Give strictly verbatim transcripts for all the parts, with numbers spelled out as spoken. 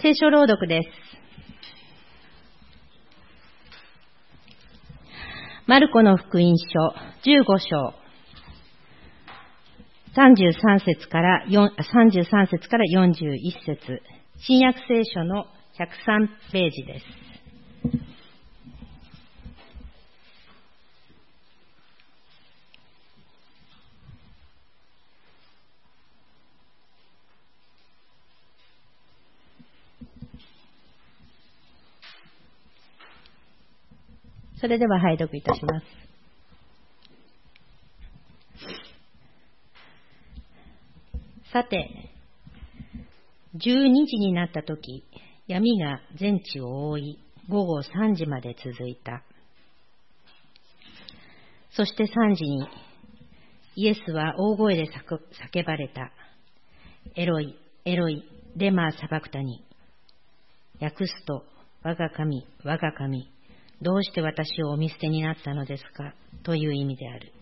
聖書朗読です。マルコの福音書じゅうご章さんじゅうさん節からさんじゅうさん節からよんじゅういち節、新約聖書のひゃくさんページです。それでは拝読いたします。さて、じゅうにじになったとき、闇が全地を覆い、午後さんじまで続いた。そしてさんじに、イエスは大声で叫ばれた。エロイ、エロイ、レマーサバクタニ。訳すと、我が神、我が神、どうして私をお見捨てになったのですかという意味である。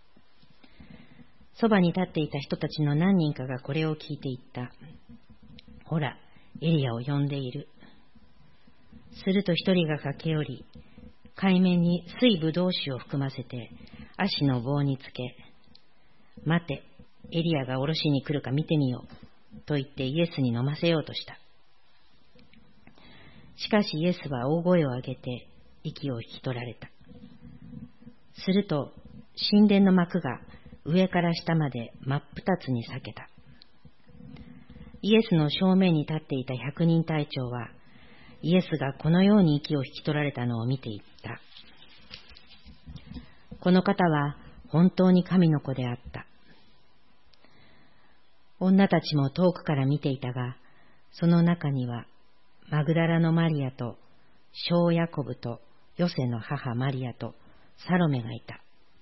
そばに立っていた人たちの何人かがこれを聞いていった。ほら、エリアを呼んでいる。すると一人が駆け寄り、海面に水ぶどう酒を含ませて足の棒につけ、待て、エリアが下ろしに来るか見てみようと言ってイエスに飲ませようとした。しかしイエスは大声を上げて息を引き取られた。すると神殿の幕が上から下まで真っ二つに裂けた。イエスの正面に立っていた百人隊長は、イエスがこのように息を引き取られたのを見ていった。この方は本当に神の子であった。女たちも遠くから見ていたが、その中にはマグダラのマリアと小ヤコブとヨセの母マリアとサロメがいた。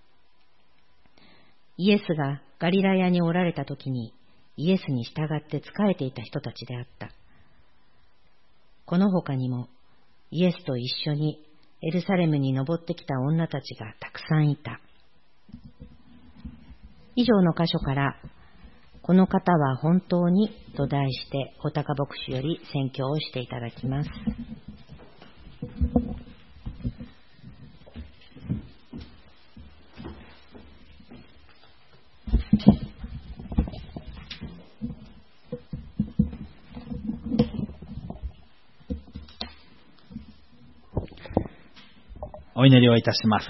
イエスがガリラヤにおられたときにイエスに従って仕えていた人たちであった。この他にもイエスと一緒にエルサレムに登ってきた女たちがたくさんいた。以上の箇所からこの方は本当にと題して穂高牧師より宣教をしていただきます。 お祈りをいたします。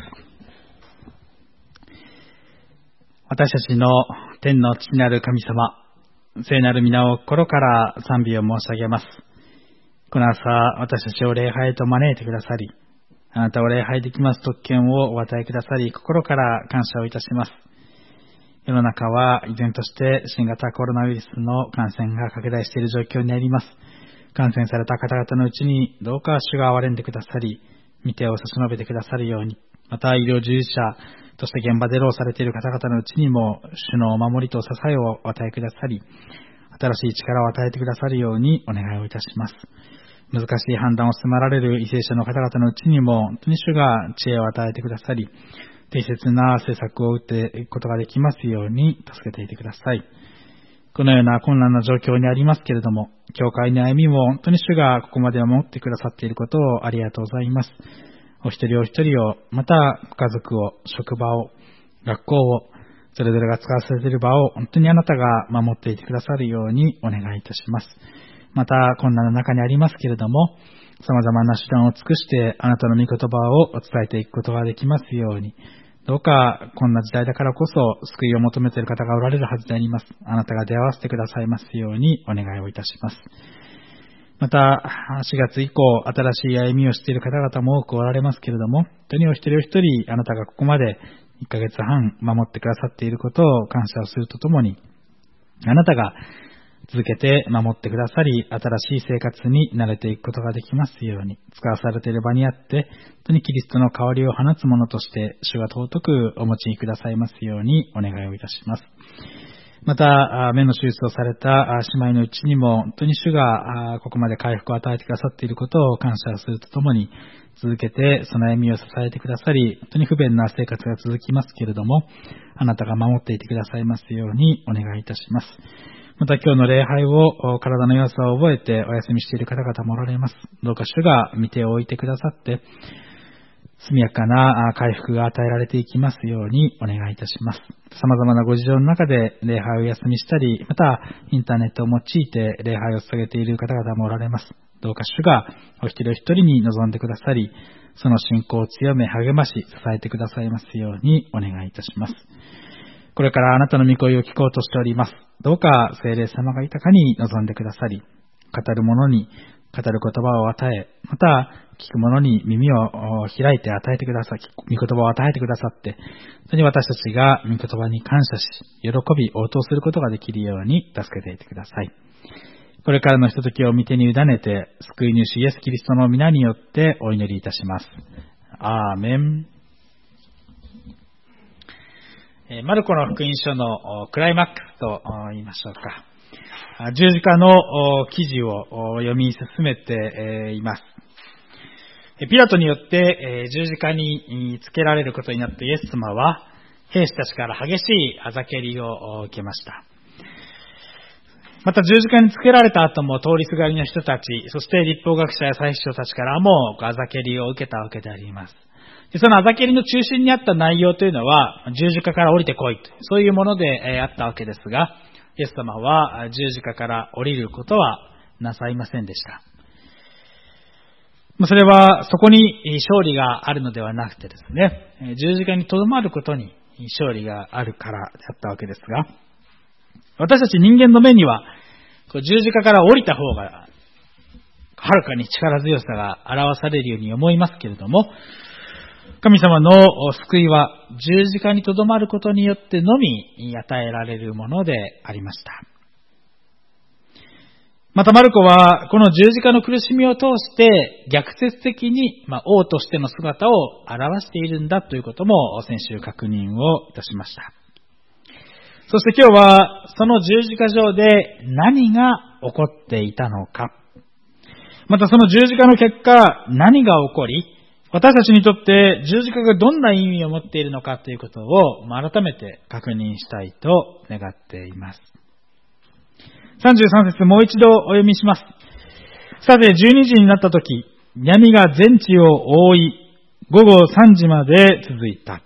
私たちの天の父なる神様、聖なる皆を心から賛美を申し上げます。この朝、私たちを礼拝へと招いてくださり、あなたを礼拝できます特権をお与えくださり、心から感謝をいたします。世の中は依然として新型コロナウイルスの感染が拡大している状況にあります。感染された方々のうちにどうか主が憐れんでくださり、御手を差し伸べてくださるように、また医療従事者として現場で労されている方々のうちにも主のお守りと支えをお与えくださり、新しい力を与えてくださるようにお願いをいたします。難しい判断を迫られる為政者の方々のうちにも本当に主が知恵を与えてくださり、適切な政策を打っていくことができますように助けていてください。このような困難な状況にありますけれども、教会の歩みも本当に主がここまで守ってくださっていることをありがとうございます。お一人お一人を、またご家族を、職場を、学校を、それぞれが使わされている場を本当にあなたが守っていてくださるようにお願いいたします。また困難な中にありますけれども、様々な手段を尽くしてあなたの御言葉を伝えていくことができますように、どうかこんな時代だからこそ救いを求めている方がおられるはずであります。あなたが出会わせてくださいますようにお願いをいたします。またしがつ以降新しい歩みをしている方々も多くおられますけれども、本当にお一人お一人あなたがここまでいっかげつはん守ってくださっていることを感謝をするとともに、あなたが続けて守ってくださり、新しい生活に慣れていくことができますように、使わされている場にあって、本当にキリストの香りを放つものとして、主が尊くお持ちくださいますようにお願いをいたします。また、目の手術をされた姉妹のうちにも、本当に主がここまで回復を与えてくださっていることを感謝するとともに、続けてその歩みを支えてくださり、本当に不便な生活が続きますけれども、あなたが守っていてくださいますようにお願いいたします。 また今日の礼拝を体の弱さを覚えてお休みしている方々もおられます。どうか主が見ておいてくださって、速やかな回復が与えられていきますようにお願いいたします。様々なご事情の中で礼拝を休みしたり、またインターネットを用いて礼拝を捧げている方々もおられます。どうか主がお一人お一人に望んでくださり、その信仰を強め励まし支えてくださいますようにお願いいたします。これからあなたの御声を聞こうとしております。どうか聖霊様が豊かに望んでくださり、語る者に語る言葉を与え、また聞く者に耳を開いて与えてください、御言葉を与えてくださって、それに私たちが御言葉に感謝し、喜び応答することができるように助けていてください。これからのひとときを御手に委ねて、救い主イエス・キリストの皆によってお祈りいたします。アーメン。マルコの福音書のクライマックスと言いましょうか。十字架の記事を読み進めています。ピラトによって十字架につけられることになったイエス様は、兵士たちから激しいあざけりを受けました。また十字架につけられた後も通りすがりの人たち、そして律法学者や祭司長たちからもあざけりを受けたわけであります。でそのあざけりの中心にあった内容というのは、十字架から降りてこいと、そういうものであったわけですが、イエス様は十字架から降りることはなさいませんでした。それはそこに勝利があるのではなくてですね、十字架にとどまることに勝利があるからであったわけですが、私たち人間の目には十字架から降りた方がはるかに力強さが表されるように思いますけれども、神様の救いは十字架にとどまることによってのみ与えられるものでありました。またマルコはこの十字架の苦しみを通して逆説的に、まあ、王としての姿を表しているんだということも先週確認をいたしました。そして今日はその十字架上で何が起こっていたのか、またその十字架の結果何が起こり、私たちにとって十字架がどんな意味を持っているのかということを改めて確認したいと願っています。さんじゅうさん節もう一度お読みします。さてじゅうにじになったとき、闇が全地を覆い、午後さんじまで続いた。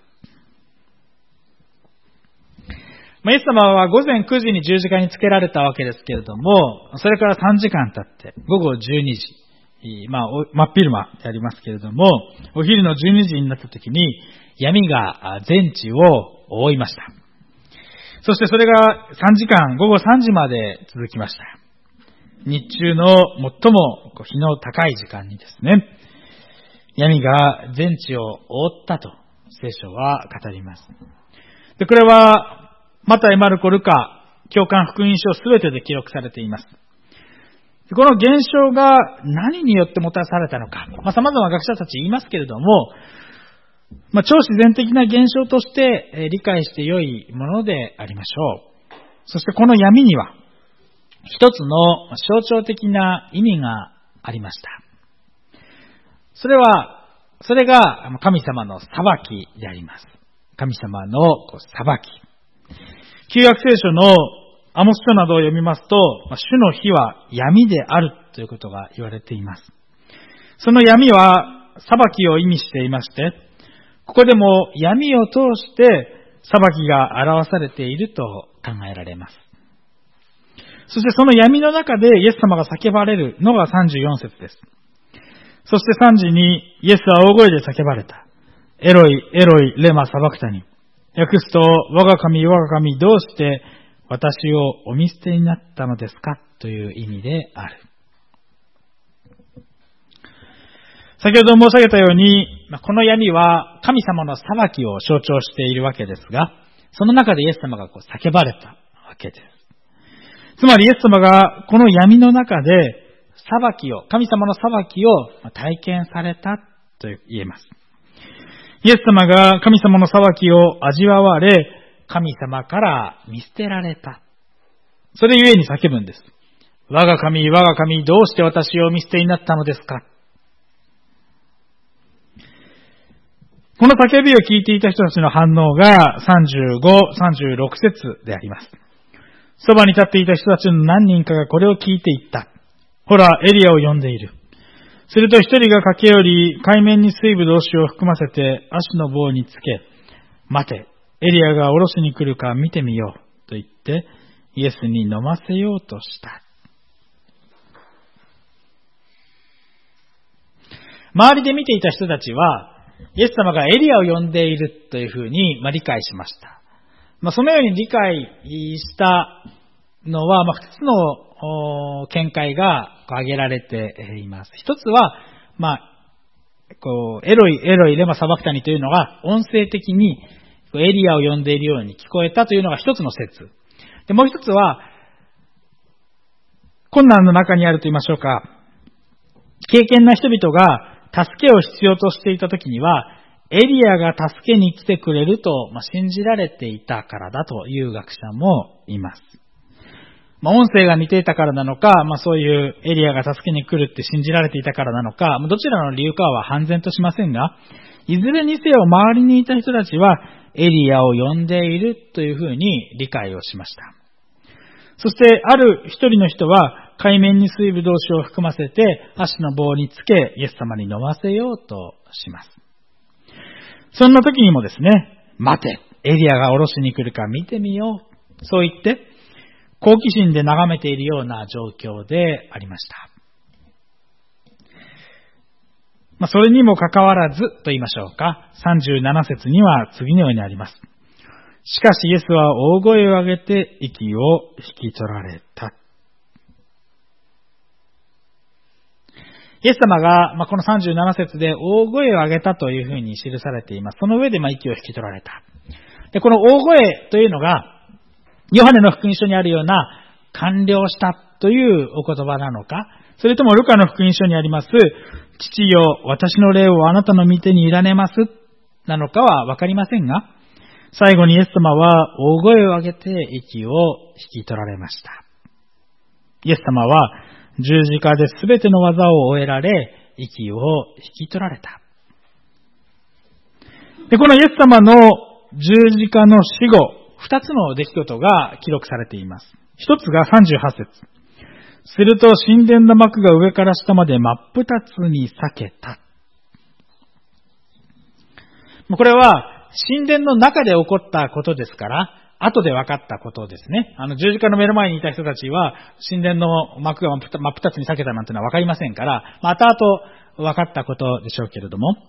イエス様は午前くじに十字架につけられたわけですけれども、それからさんじかん経って午後じゅうにじ、まあ、真っ昼間でありますけれども、お昼のじゅうにじになった時に闇が全地を覆いました。そしてそれがさんじかん、午後さんじまで続きました。日中の最も日の高い時間にですね、闇が全地を覆ったと聖書は語ります。で、これはマタイ、マルコ、ルカ、教官福音書すべてで記録されています。この現象が何によってもたらされたのか、まあ、様々な学者たち言いますけれども、まあ、超自然的な現象として理解して良いものでありましょう。そしてこの闇には一つの象徴的な意味がありました。それは、それが神様の裁きであります。神様の裁き。旧約聖書のアモス書などを読みますと、主の日は闇であるということが言われています。その闇は裁きを意味していまして、ここでも闇を通して裁きが表されていると考えられます。そしてその闇の中でイエス様が叫ばれるのがさんじゅうよん節です。そしてさんじにイエスは大声で叫ばれた。エロイ、エロイ、レマ、サバクタニ。訳すと、我が神、我が神、どうして私をお見捨てになったのですかという意味である。先ほど申し上げたように、この闇は神様の裁きを象徴しているわけですが、その中でイエス様がこう叫ばれたわけです。つまりイエス様がこの闇の中で裁きを、神様の裁きを体験されたと言えます。イエス様が神様の裁きを味わわれ、神様から見捨てられた。それゆえに叫ぶんです。我が神、我が神、どうして私を見捨てになったのですか。この叫びを聞いていた人たちの反応がさんじゅうご、さんじゅうろく節であります。 そばに立っていた人たちの何人かがこれを聞いていった。ほら、エリアを呼んでいる。すると一人が駆け寄り、海面に水ぶどう酒を含ませて足の棒につけ、待て、エリアが下ろしに来るか見てみようと言って、イエスに飲ませようとした。周りで見ていた人たちは、イエス様がエリアを呼んでいるというふうに、まあ、理解しました。まあ、そのように理解したのは、まあ、ふたつの見解が挙げられています。一つは、まあ、こうエロイ、エロイレマサバクタニというのが音声的にエリアを呼んでいるように聞こえたというのが一つの説。で、もう一つは、困難の中にあると言いましょうか、敬虔な人々が助けを必要としていたときには、エリアが助けに来てくれると信じられていたからだという学者もいます。まあ、音声が似ていたからなのか、まあ、そういうエリアが助けに来るって信じられていたからなのか、どちらの理由かは判然としませんが、いずれにせよ周りにいた人たちはエリアを呼んでいるというふうに理解をしました。そしてある一人の人は海面に水ぶどう酒を含ませて足の棒につけイエス様に飲ませようとします。そんな時にもですね、待て、エリアが下ろしに来るか見てみよう。そう言って好奇心で眺めているような状況でありました。まあ、それにもかかわらずと言いましょうか、さんじゅうなな節には次のようにあります。しかしイエスは大声を上げて息を引き取られた。イエス様が、まあ、このさんじゅうなな節で大声を上げたというふうに記されています。その上で、まあ、息を引き取られた。で、この大声というのが、ヨハネの福音書にあるような完了したというお言葉なのか、それともルカの福音書にあります、父よ、私の霊をあなたの御手に委ねますなのかはわかりませんが、最後にイエス様は大声を上げて息を引き取られました。イエス様は十字架で全ての技を終えられ、息を引き取られた。で、このイエス様の十字架の死後、二つの出来事が記録されています。一つがさんじゅうはち節。すると神殿の幕が上から下まで真っ二つに裂けた。これは神殿の中で起こったことですから、後で分かったことですね。あの十字架の目の前にいた人たちは、神殿の幕が真っ二つに裂けたなんてのは分かりませんから、また後々分かったことでしょうけれども、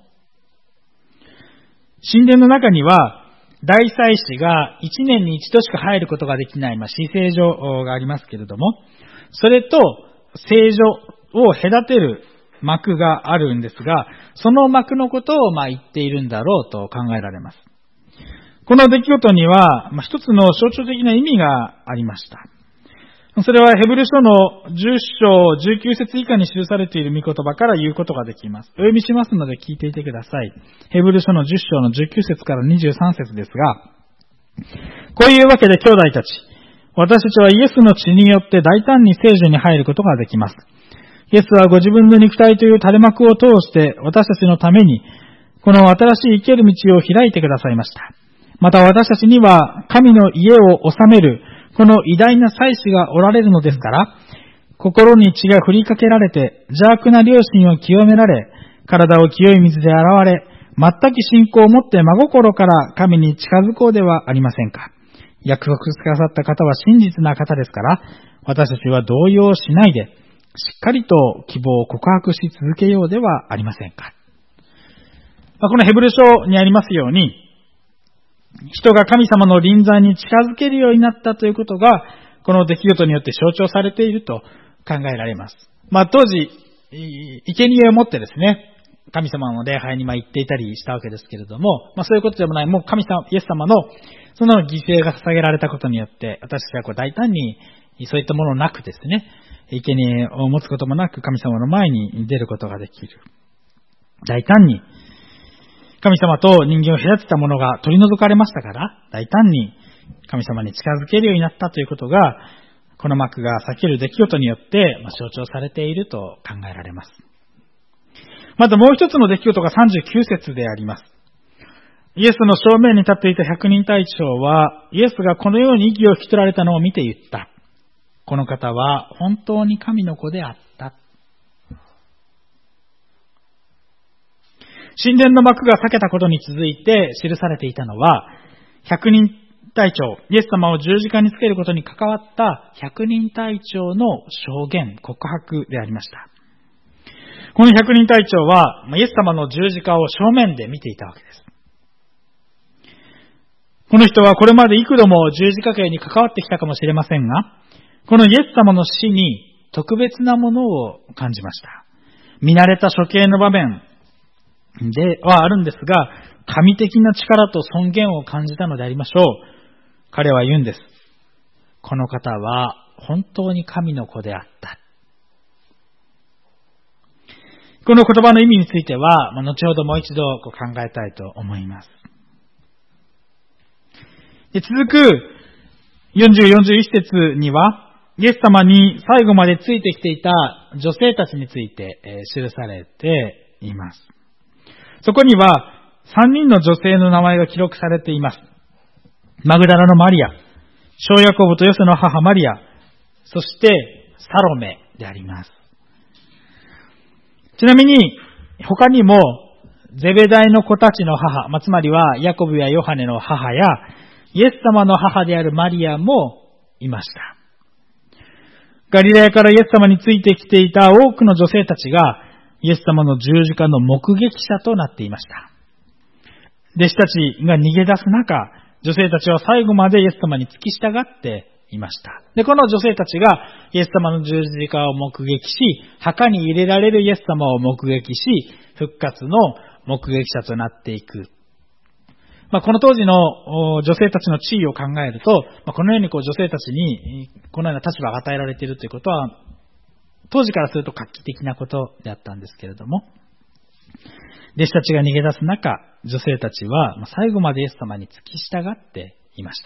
神殿の中には、大祭司が一年に一度しか入ることができない、まあ、至聖所がありますけれども、それと聖所を隔てる幕があるんですが、その幕のことをまあ言っているんだろうと考えられます。この出来事には、まあ、一つの象徴的な意味がありました。それはヘブル書のじゅっ章じゅうきゅう節以下に記されている御言葉から言うことができます。お読みしますので聞いていてください。ヘブル書のじゅっ章のじゅうきゅう節からにじゅうさん節ですが、こういうわけで兄弟たち、私たちはイエスの血によって大胆に聖所に入ることができます。イエスはご自分の肉体という垂れ幕を通して私たちのためにこの新しい生ける道を開いてくださいました。また私たちには神の家を治めるこの偉大な祭司がおられるのですから、心に血が振りかけられて邪悪な良心を清められ、体を清い水で洗われ、全く信仰を持って真心から神に近づこうではありませんか。約束くださった方は真実な方ですから、私たちは動揺しないで、しっかりと希望を告白し続けようではありませんか。このヘブル書にありますように、人が神様の臨在に近づけるようになったということが、この出来事によって象徴されていると考えられます。まあ当時、生贄を持ってですね、神様の礼拝に行っていたりしたわけですけれども、まあそういうことでもない、もう神様、イエス様のその犠牲が捧げられたことによって、私たちはこう大胆にそういったものなくですね、生贄を持つこともなく神様の前に出ることができる。大胆に神様と人間を隔てたものが取り除かれましたから、大胆に神様に近づけるようになったということが、この幕が裂ける出来事によって象徴されていると考えられます。またもう一つの出来事がさんじゅうきゅう節であります。 イエスの正面に立っていた百人隊長は、イエスがこのように息を引き取られたのを見て言った。この方は本当に神の子であった。神殿の幕が裂けたことに続いて記されていたのは、百人隊長、イエス様を十字架につけることに関わった百人隊長の証言、告白でありました。この百人隊長は、イエス様の十字架を正面で見ていたわけです。この人はこれまで幾度も十字架刑に関わってきたかもしれませんが、このイエス様の死に特別なものを感じました。見慣れた処刑の場面ではあるんですが、神的な力と尊厳を感じたのでありましょう。彼は言うんです。この方は本当に神の子であった。この言葉の意味については、後ほどもう一度考えたいと思います。で続くよんじゅう、よんじゅういち節には、イエス様に最後までついてきていた女性たちについて記されています。そこにはさんにんの女性の名前が記録されています。マグダラのマリア、小ヤコブとヨセの母マリア、そしてサロメであります。ちなみに他にもゼベダイの子たちの母、まあ、つまりはヤコブやヨハネの母やイエス様の母であるマリアもいました。ガリラヤからイエス様についてきていた多くの女性たちがイエス様の十字架の目撃者となっていました。弟子たちが逃げ出す中、女性たちは最後までイエス様に付き従っていました。で、この女性たちがイエス様の十字架を目撃し、墓に入れられるイエス様を目撃し、復活の目撃者となっていく。まあ、この当時の女性たちの地位を考えると、まあ、このようにこう女性たちにこのような立場が与えられているということは、当時からすると画期的なことであったんですけれども、弟子たちが逃げ出す中、女性たちは最後までイエス様に付き従っていました。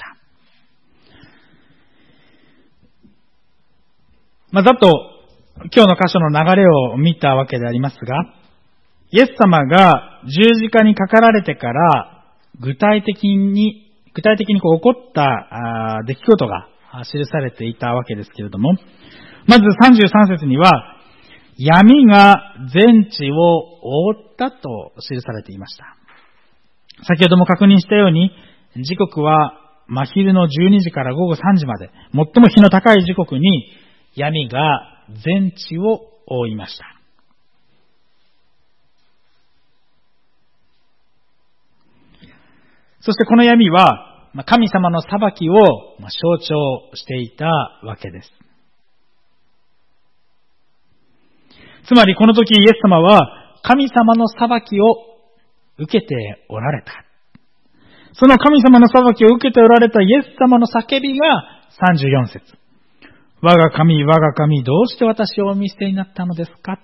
まあ、ざっと今日の箇所の流れを見たわけでありますが、イエス様が十字架にかかられてから具体的に、具体的にこう起こった出来事が記されていたわけですけれども、まずさんじゅうさん節には、闇が全地を覆ったと記されていました。先ほども確認したように、時刻は真昼のじゅうにじからごごさんじまで、最も日の高い時刻に闇が全地を覆いました。そしてこの闇は神様の裁きを象徴していたわけです。つまりこの時イエス様は神様の裁きを受けておられた。その神様の裁きを受けておられたイエス様の叫びがさんじゅうよん節。我が神、我が神、どうして私をお見捨てになったのですか。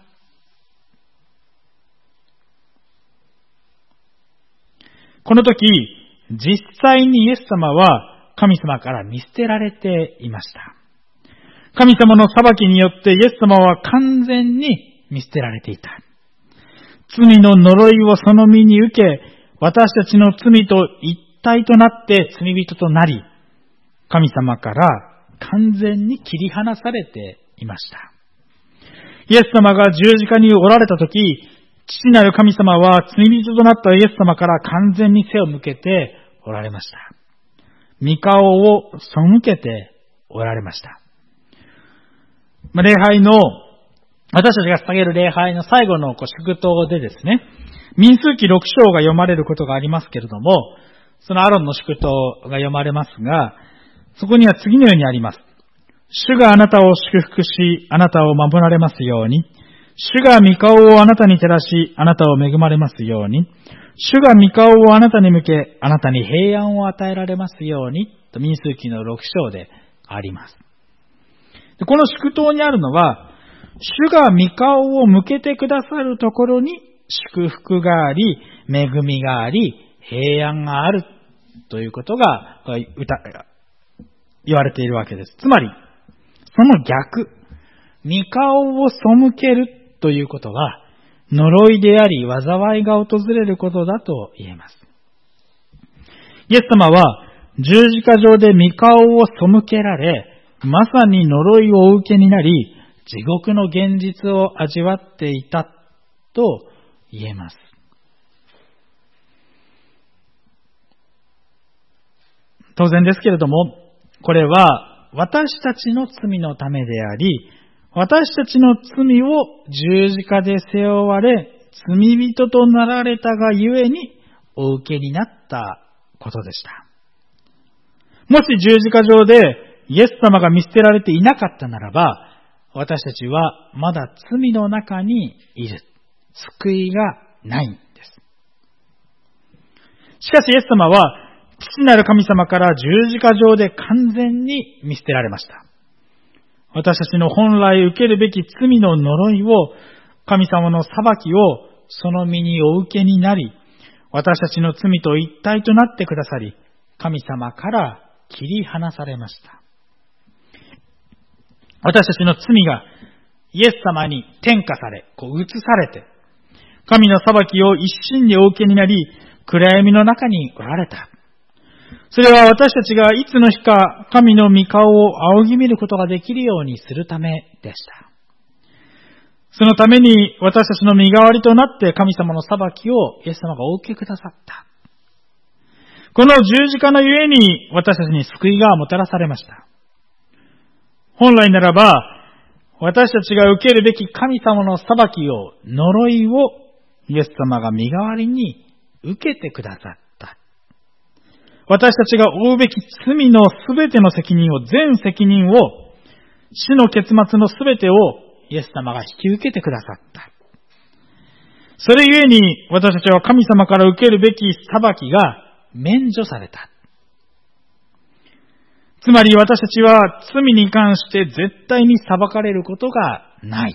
この時、実際にイエス様は神様から見捨てられていました。神様の裁きによってイエス様は完全に見捨てられていた。罪の呪いをその身に受け、私たちの罪と一体となって罪人となり、神様から完全に切り離されていました。イエス様が十字架におられたとき、父なる神様は罪人となったイエス様から完全に背を向けておられました。御顔を背けておられました。礼拝の、私たちが捧げる礼拝の最後の祝祷でですね、民数記ろく章が読まれることがありますけれども、そのアロンの祝祷が読まれますが、そこには次のようにあります。主があなたを祝福し、あなたを守られますように。主が御顔をあなたに照らし、あなたを恵まれますように。主が御顔をあなたに向け、あなたに平安を与えられますように。と民数記のろく章であります。この祝祷にあるのは、主が御顔を向けてくださるところに祝福があり、恵みがあり、平安があるということが言われているわけです。つまり、その逆、御顔を背けるということは、呪いであり、災いが訪れることだと言えます。 イエス様は十字架上で御顔を背けられ、まさに呪いをお受けになり、地獄の現実を味わっていたと言えます。当然ですけれども、これは私たちの罪のためであり、私たちの罪を十字架で背負われ、罪人となられたがゆえにお受けになったことでした。もし十字架上でイエス様が見捨てられていなかったならば、私たちはまだ罪の中にいる。救いがないんです。しかしイエス様は父なる神様から十字架上で完全に見捨てられました。私たちの本来受けるべき罪の呪いを、神様の裁きをその身にお受けになり、私たちの罪と一体となってくださり、神様から切り離されました。私たちの罪がイエス様に転嫁され、こう移されて、神の裁きを一身にお受けになり、暗闇の中におられた。それは私たちがいつの日か神の御顔を仰ぎ見ることができるようにするためでした。そのために私たちの身代わりとなって神様の裁きをイエス様がお受けくださった。この十字架のゆえに私たちに救いがもたらされました。本来ならば私たちが受けるべき神様の裁きを、呪いをイエス様が身代わりに受けてくださった。私たちが負うべき罪のすべての責任を、全責任を、死の結末のすべてをイエス様が引き受けてくださった。それゆえに私たちは神様から受けるべき裁きが免除された。つまり私たちは罪に関して絶対に裁かれることがない。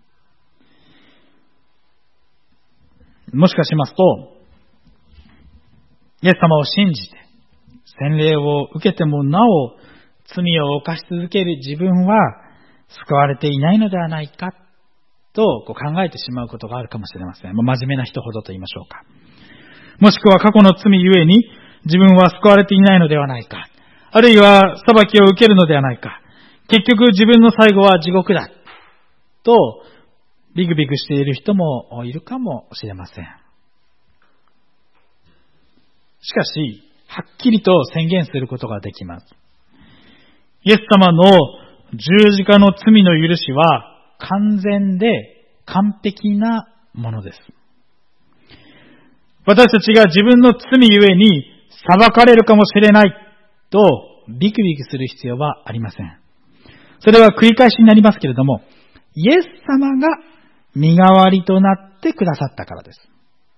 もしかしますと、イエス様を信じて、洗礼を受けてもなお罪を犯し続ける自分は救われていないのではないかとこう考えてしまうことがあるかもしれません。真面目な人ほどと言いましょうか。もしくは過去の罪ゆえに自分は救われていないのではないか。あるいは裁きを受けるのではないか。結局自分の最後は地獄だとビクビクしている人もいるかもしれません。しかし、はっきりと宣言することができます。イエス様の十字架の罪の許しは完全で完璧なものです。私たちが自分の罪ゆえに裁かれるかもしれないとビクビクする必要はありません。それは繰り返しになりますけれども、イエス様が身代わりとなってくださったからです。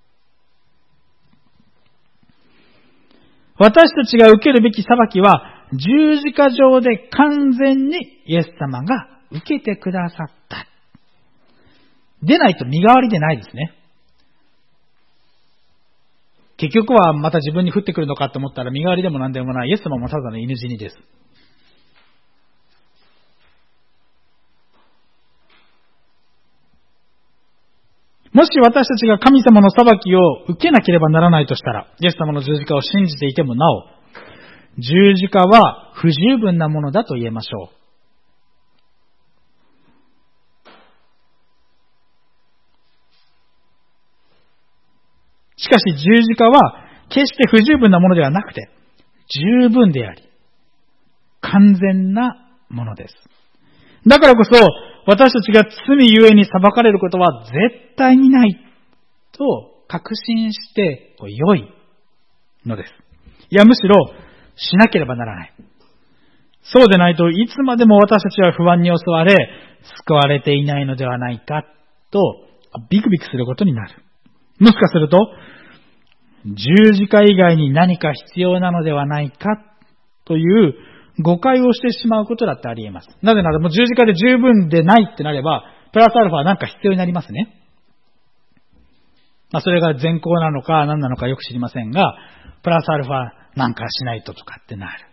私たちが受けるべき裁きは十字架上で完全にイエス様が受けてくださった。でないと身代わりでないですね。結局はまた自分に降ってくるのかと思ったら身代わりでも何でもない。イエス様もただの犬死にです。もし私たちが神様の裁きを受けなければならないとしたら、イエス様の十字架を信じていてもなお、十字架は不十分なものだと言えましょう。しかし十字架は決して不十分なものではなくて、十分であり、完全なものです。だからこそ、私たちが罪ゆえに裁かれることは絶対にないと確信して良いのです。いや、むしろしなければならない。そうでないといつまでも私たちは不安に襲われ、救われていないのではないかとビクビクすることになる。もしかすると、十字架以外に何か必要なのではないかという誤解をしてしまうことだってあり得ます。なぜならもう十字架で十分でないってなれば、プラスアルファなんか必要になりますね。まあ、それが善行なのか何なのかよく知りませんが、プラスアルファなんかしないととかってなる。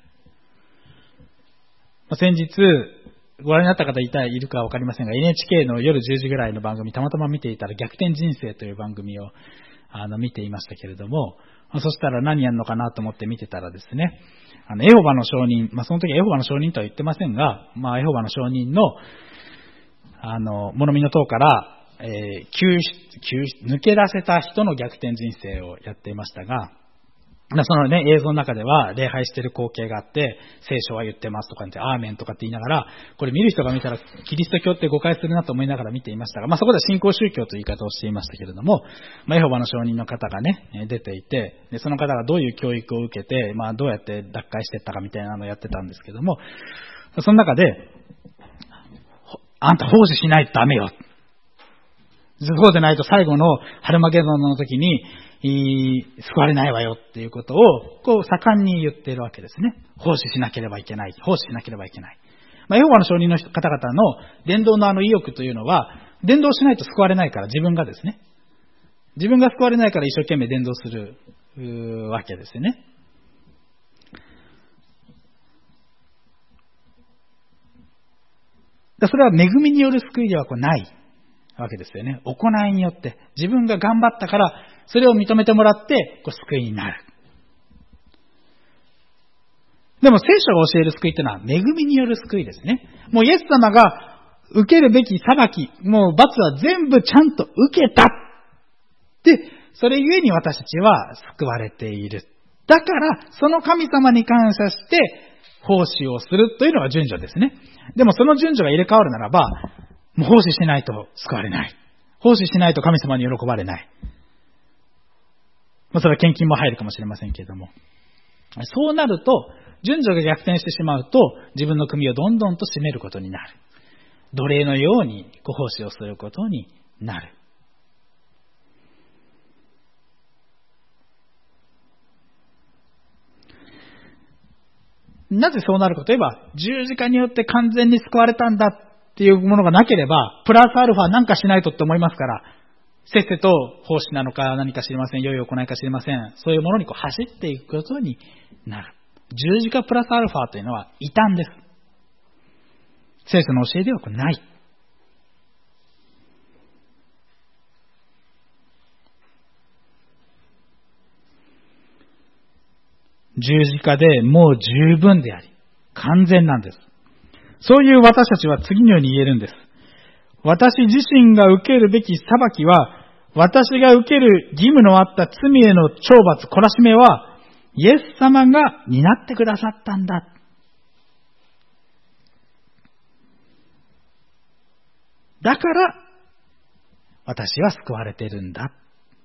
まあ、先日、ご覧になった方いたいるかわかりませんが、エヌエイチケー の夜じゅうじぐらいの番組、たまたま見ていたら逆転人生という番組をあの見ていましたけれども、そしたら何やるのかなと思って見てたらですね、あのエホバの証人、まあその時はエホバの証人とは言ってませんが、まあエホバの証人のあの物見の塔から、えー、救出、救出、抜け出せた人の逆転人生をやっていましたが、そのね、映像の中では礼拝している光景があって、聖書は言ってますとか言って、アーメンとかって言いながら、これ見る人が見たらキリスト教って誤解するなと思いながら見ていましたが、まあそこで信仰宗教という言い方をしていましたけれども、まあエホバの証人の方がね、出ていて、でその方がどういう教育を受けて、まあどうやって脱会していったかみたいなのをやってたんですけども、その中で、あんた奉仕しないとダメよ。そうでないと最後のハルマゲドンの時に、救われないわよっていうことをこう盛んに言っているわけですね。奉仕しなければいけない。奉仕しなければいけない。まあ、エホバの証人の方々の伝道のあの意欲というのは、伝道しないと救われないから自分がですね。自分が救われないから一生懸命伝道するわけですよね。それは恵みによる救いではこうないわけですよね。行いによって自分が頑張ったからそれを認めてもらってこう救いになる。でも聖書が教える救いというのは恵みによる救いですね。もうイエス様が受けるべき裁き、もう罰は全部ちゃんと受けた。で、それゆえに私たちは救われている。だからその神様に感謝して奉仕をするというのが順序ですね。でもその順序が入れ替わるならば、もう奉仕しないと救われない。奉仕しないと神様に喜ばれない。まあ、それは献金も入るかもしれませんけれども。そうなると、順序が逆転してしまうと、自分の組をどんどんと締めることになる。奴隷のようにご奉仕をすることになる。なぜそうなるかといえば、十字架によって完全に救われたんだっていうものがなければ、プラスアルファなんかしないとって思いますから、せっせと奉仕なのか何か知りません、良い行いか知りません、そういうものにこう走っていくことになる。十字架プラスアルファというのは異端です。聖書の教えではこれない。十字架でもう十分であり、完全なんです。そういう私たちは次のように言えるんです。私自身が受けるべき裁きは、私が受ける義務のあった罪への懲罰、懲らしめは、イエス様が担ってくださったんだ。だから、私は救われているんだ。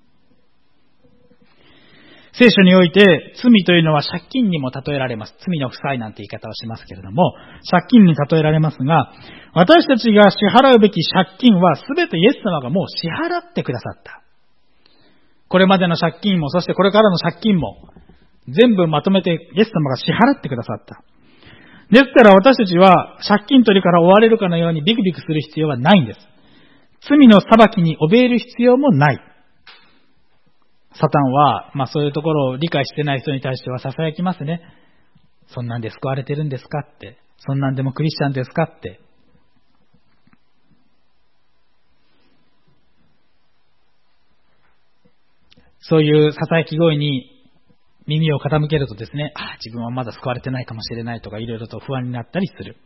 聖書において罪というのは借金にも例えられます。罪の負債なんて言い方をしますけれども、借金に例えられますが、私たちが支払うべき借金は全てイエス様がもう支払ってくださった。これまでの借金も、そしてこれからの借金も、全部まとめてイエス様が支払ってくださった。ですから私たちは借金取りから追われるかのようにビクビクする必要はないんです。罪の裁きに怯える必要もない。サタンは、まあそういうところを理解してない人に対しては囁きますね。そんなんで救われてるんですかって。そんなんでもクリスチャンですかって。そういう囁き声に耳を傾けるとですね、ああ、自分はまだ救われてないかもしれないとかいろいろと不安になったりする。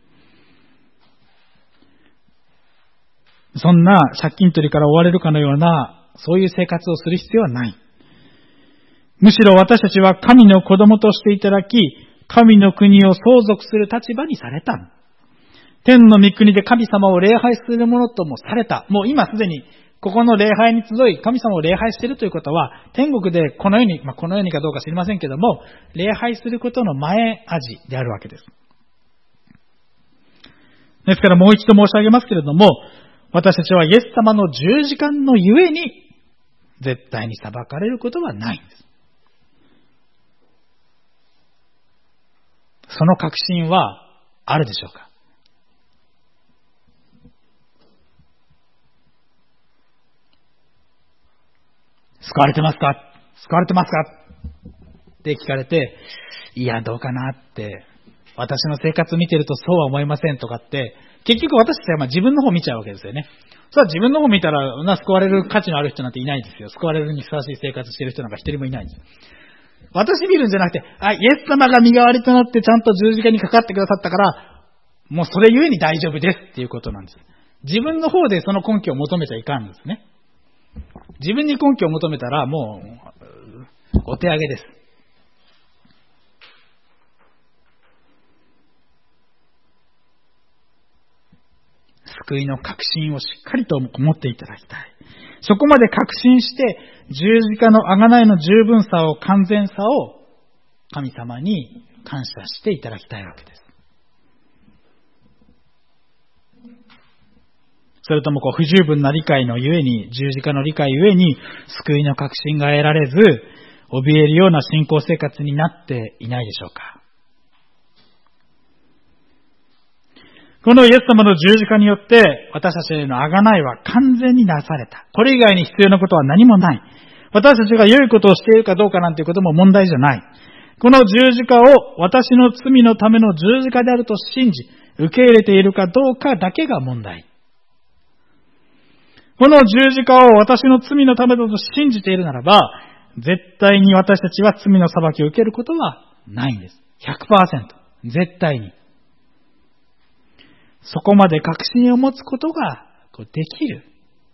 そんな借金取りから追われるかのような、そういう生活をする必要はない。むしろ私たちは神の子供としていただき、神の国を相続する立場にされた。天の御国で神様を礼拝するものともされた。もう今すでにここの礼拝に集い神様を礼拝しているということは、天国でこのように、まあ、このようにかどうか知りませんけども、礼拝することの前味であるわけです。ですからもう一度申し上げますけれども、私たちはイエス様の十字架のゆえに絶対に裁かれることはないんです。その確信はあるでしょうか。救われてますか救われてますかって聞かれて、いやどうかなって私の生活見てるとそうは思いませんとかって、結局私たちはまあ自分の方見ちゃうわけですよね。それは自分の方見たら、な、救われる価値のある人なんていないですよ。救われるにふさわしい生活してる人なんか一人もいないんです。私見るんじゃなくて、あ、イエス様が身代わりとなってちゃんと十字架にかかってくださったから、もうそれゆえに大丈夫ですっていうことなんです。自分の方でその根拠を求めちゃいかんんですね。自分に根拠を求めたらもうお手上げです。救いの確信をしっかりと持っていただきたい。そこまで確信して十字架の贖いの十分さを完全さを神様に感謝していただきたいわけです。それともこう不十分な理解のゆえに、十字架の理解ゆえに救いの確信が得られず、怯えるような信仰生活になっていないでしょうか。このイエス様の十字架によって私たちへの贖いは完全になされた。これ以外に必要なことは何もない。私たちが良いことをしているかどうかなんていうことも問題じゃない。この十字架を私の罪のための十字架であると信じ、受け入れているかどうかだけが問題。この十字架を私の罪のためだと信じているならば、絶対に私たちは罪の裁きを受けることはないんです。ひゃくパーセント。絶対に。そこまで確信を持つことができる。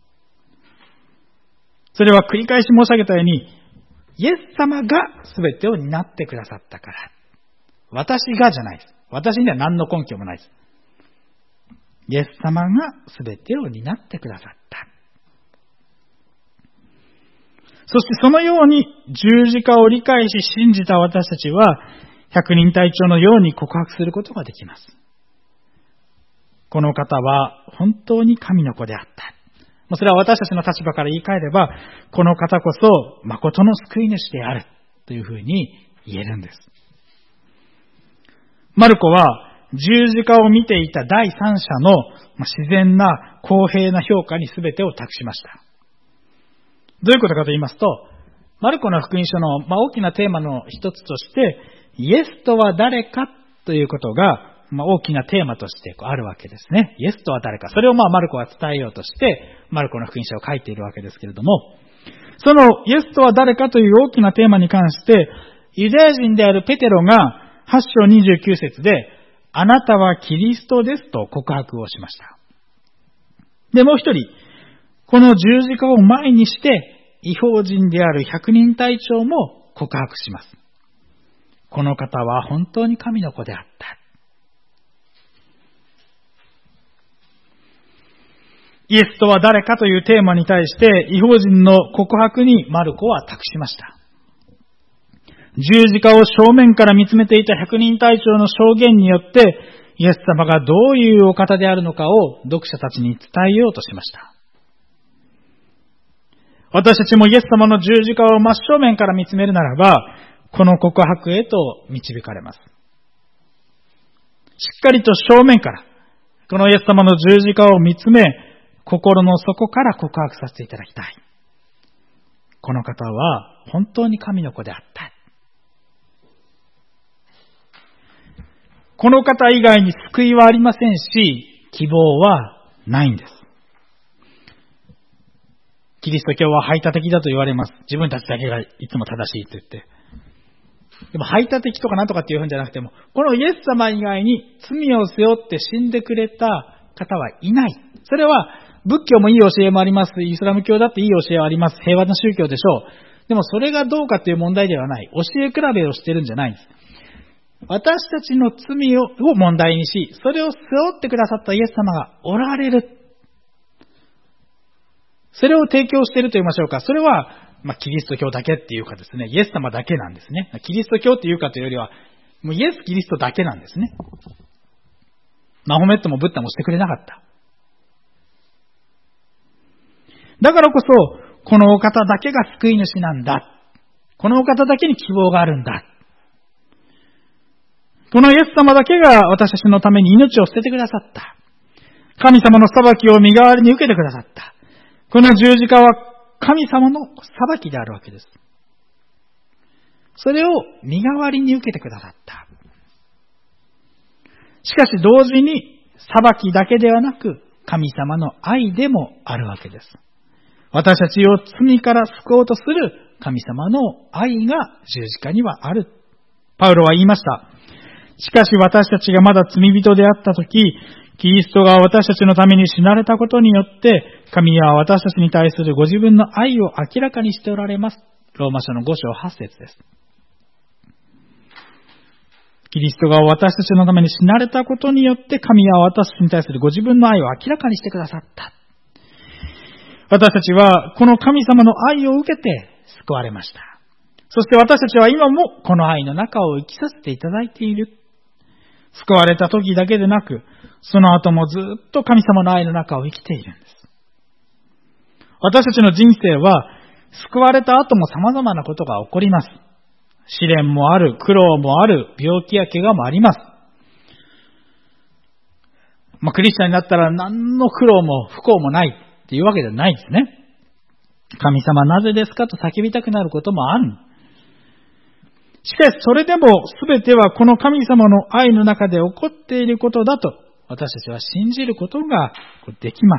それは繰り返し申し上げたように、イエス様が全てを担ってくださったから。私がじゃないです。私には何の根拠もないです。イエス様が全てを担ってくださった。そしてそのように十字架を理解し信じた私たちは、百人隊長のように告白することができます。この方は本当に神の子であった。それは私たちの立場から言い換えれば、この方こそ誠の救い主であるというふうに言えるんです。マルコは十字架を見ていた第三者の自然な公平な評価に全てを託しました。どういうことかと言いますと、マルコの福音書の大きなテーマの一つとして、イエスとは誰かということがまあ、大きなテーマとしてあるわけですね。イエスとは誰か。それをまあマルコは伝えようとして、マルコの福音書を書いているわけですけれども、そのイエスとは誰かという大きなテーマに関して、ユダヤ人であるペテロがはち章にじゅうきゅう節で、あなたはキリストですと告白をしました。で、もう一人、この十字架を前にして、異邦人である百人隊長も告白します。この方は本当に神の子であった。イエスとは誰かというテーマに対して、異邦人の告白にマルコは託しました。十字架を正面から見つめていた百人隊長の証言によって、イエス様がどういうお方であるのかを読者たちに伝えようとしました。私たちもイエス様の十字架を真正面から見つめるならば、この告白へと導かれます。しっかりと正面から、このイエス様の十字架を見つめ、心の底から告白させていただきたい。この方は本当に神の子であった。この方以外に救いはありませんし、希望はないんです。キリスト教は排他的だと言われます。自分たちだけがいつも正しいと言って。でも排他的とかなんとかっていうんじゃなくても、このイエス様以外に罪を背負って死んでくれた方はいない。それは仏教もいい教えもあります。イスラム教だっていい教えはあります。平和な宗教でしょう。でもそれがどうかという問題ではない。教え比べをしてるんじゃないんです。私たちの罪を問題にし、それを背負ってくださったイエス様がおられる。それを提供していると言いましょうか。それは、まあ、キリスト教だけっていうかですね、イエス様だけなんですね。キリスト教っていうかというよりは、もうイエス・キリストだけなんですね。マホメットもブッダもしてくれなかった。だからこそ、このお方だけが救い主なんだ。このお方だけに希望があるんだ。このイエス様だけが私たちのために命を捨ててくださった。神様の裁きを身代わりに受けてくださった。この十字架は神様の裁きであるわけです。それを身代わりに受けてくださった。 しかし同時に裁きだけではなく、神様の愛でもあるわけです。私たちを罪から救おうとする神様の愛が十字架にはある。パウロは言いました。しかし私たちがまだ罪人であったとき、キリストが私たちのために死なれたことによって、神は私たちに対するご自分の愛を明らかにしておられます。ローマ書のご章はち節です。キリストが私たちのために死なれたことによって、神は私たちに対するご自分の愛を明らかにしてくださった。私たちはこの神様の愛を受けて救われました。そして私たちは今もこの愛の中を生きさせていただいている。救われた時だけでなく、その後もずっと神様の愛の中を生きているんです。私たちの人生は救われた後も様々なことが起こります。試練もある、苦労もある、病気や怪我もあります。まあ、クリスチャンになったら何の苦労も不幸もないっていうわけではないですね。神様なぜですかと叫びたくなることもある。しかしそれでも全てはこの神様の愛の中で起こっていることだと私たちは信じることができます。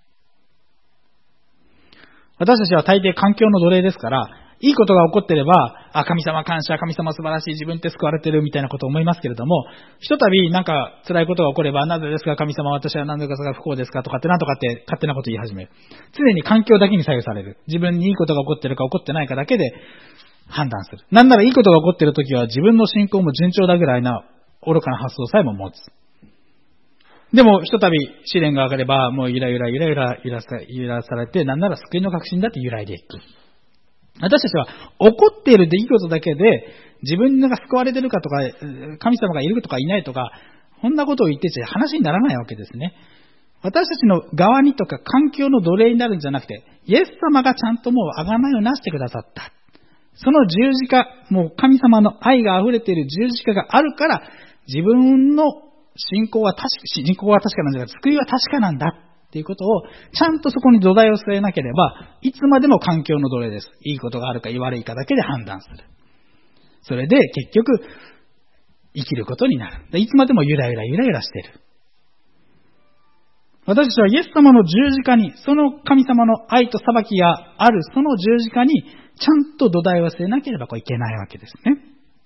私たちは大抵環境の奴隷ですから、いいことが起こってれば、あ、神様感謝、神様素晴らしい、自分って救われてるみたいなことを思いますけれども、ひとたびなんか辛いことが起これば、なぜですか神様、私は何でですか不幸ですかとかってなんとかって勝手なこと言い始める。常に環境だけに左右される。自分にいいことが起こってるか起こってないかだけで判断する。なんならいいことが起こってるときは自分の信仰も順調だぐらいな愚かな発想さえも持つ。でもひとたび試練が上がれば、もうゆらゆらゆらゆら揺らさ、揺らされて、なんなら救いの確信だって揺らいでいく。私たちは起こっている出来事だけで自分が救われているかとか神様がいるとかいないとかこんなことを言ってちゃ話にならないわけですね。私たちの側にとか環境の奴隷になるんじゃなくて、イエス様がちゃんともう贖いをなしてくださった。その十字架、もう神様の愛が溢れている十字架があるから自分の信仰は確か、信仰は確かなんだけど救いは確かなんだ。ということを、ちゃんとそこに土台を据えなければ、いつまでも環境の奴隷です。いいことがあるか悪いかだけで判断する。それで結局、生きることになる。いつまでもゆらゆらゆらゆらしている。私たちはイエス様の十字架に、その神様の愛と裁きがある、その十字架に、ちゃんと土台を据えなければいけないわけですね。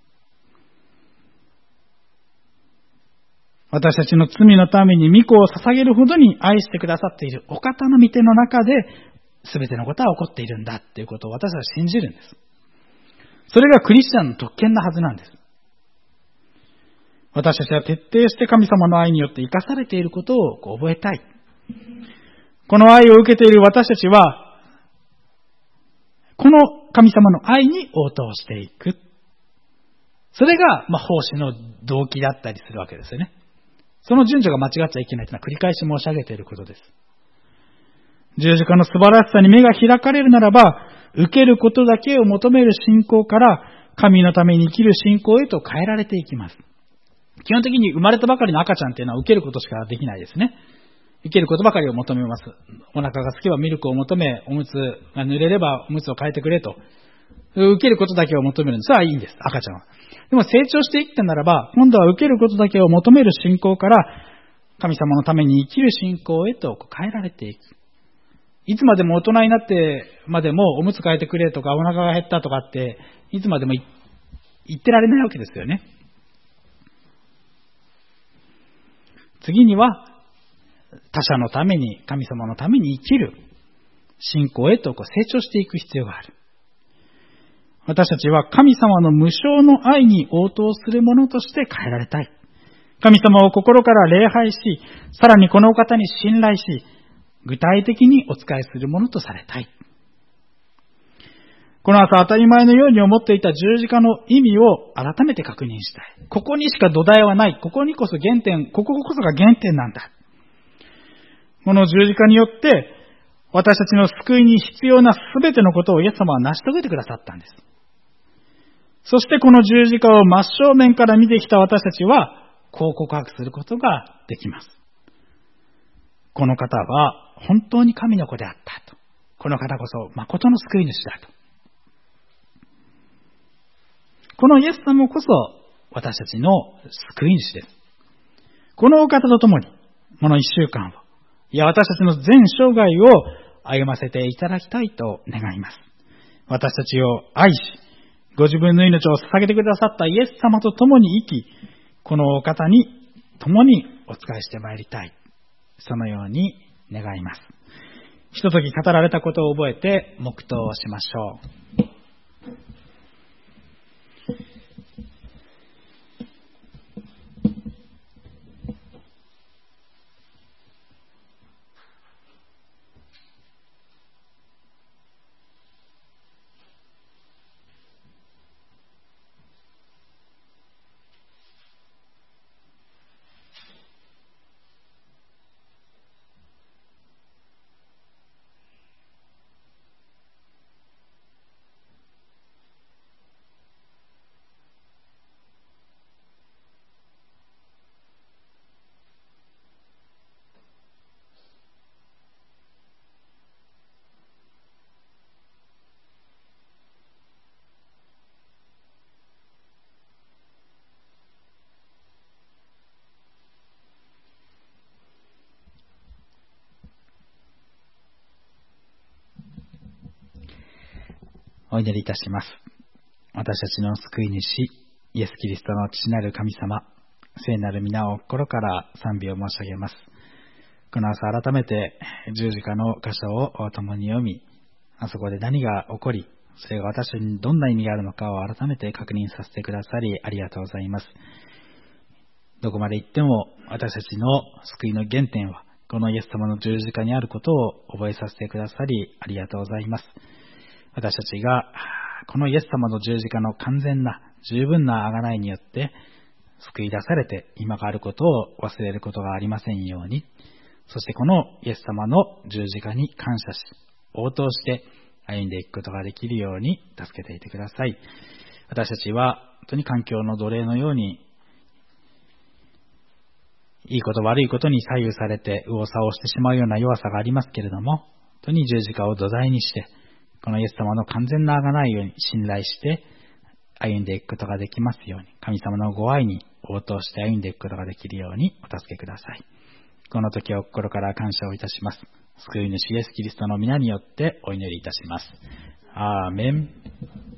私たちの罪のために御子を捧げるほどに愛してくださっているお方の御手の中で全てのことは起こっているんだということを私たちは信じるんです。それがクリスチャンの特権なはずなんです。私たちは徹底して神様の愛によって生かされていることを覚えたい。この愛を受けている私たちはこの神様の愛に応答していく。それが、まあ、奉仕の動機だったりするわけですよね。その順序が間違っちゃいけないというのは繰り返し申し上げていることです。十字架の素晴らしさに目が開かれるならば、受けることだけを求める信仰から神のために生きる信仰へと変えられていきます。基本的に生まれたばかりの赤ちゃんというのは受けることしかできないですね。受けることばかりを求めます。お腹が空けばミルクを求め、おむつが濡れればおむつを変えてくれと。受けることだけを求めるんです。それはいいんです、赤ちゃんは。でも成長していったならば、今度は受けることだけを求める信仰から、神様のために生きる信仰へと変えられていく。いつまでも大人になってまでもおむつ変えてくれとかお腹が減ったとかって、いつまでも言ってられないわけですよね。次には、他者のために、神様のために生きる信仰へと成長していく必要がある。私たちは神様の無償の愛に応答するものとして変えられたい。神様を心から礼拝し、さらにこのお方に信頼し、具体的にお仕えするものとされたい。この朝当たり前のように思っていた十字架の意味を改めて確認したい。ここにしか土台はない。ここにこそ原点、こここそが原点なんだ。この十字架によって、私たちの救いに必要なすべてのことをイエス様は成し遂げてくださったんです。そしてこの十字架を真正面から見てきた私たちは、こう告白することができます。この方は本当に神の子であったと。この方こそ誠の救い主だと。このイエス様こそ私たちの救い主です。 このお方と共に、この一週間を、いや私たちの全生涯を歩ませていただきたいと願います。私たちを愛し、ご自分の命を捧げてくださったイエス様と共に生き、このお方に共にお仕えしてまいりたい。そのように願います。ひととき語られたことを覚えて黙祷をしましょう。お祈りいたします。私たちの救い主、イエス・キリストの父なる神様、聖なる皆を心から賛美を申し上げます。この朝改めて十字架の箇所を共に読み、あそこで何が起こり、それが私にどんな意味があるのかを改めて確認させてくださり、ありがとうございます。どこまで行っても私たちの救いの原点は、このイエス様の十字架にあることを覚えさせてくださり、ありがとうございます。私たちがこのイエス様の十字架の完全な十分な贖いによって救い出されて今があることを忘れることがありませんように、そしてこのイエス様の十字架に感謝し応答して歩んでいくことができるように助けていてください。私たちは本当に環境の奴隷のようにいいこと悪いことに左右されて右往左往してしまうような弱さがありますけれども、本当に十字架を土台にしてこのイエス様の完全な贖いを信頼して歩んでいくことができますように、神様のご愛に応答して歩んでいくことができるようにお助けください。この時は心から感謝をいたします。救い主イエス・キリストの皆によってお祈りいたします。アーメン。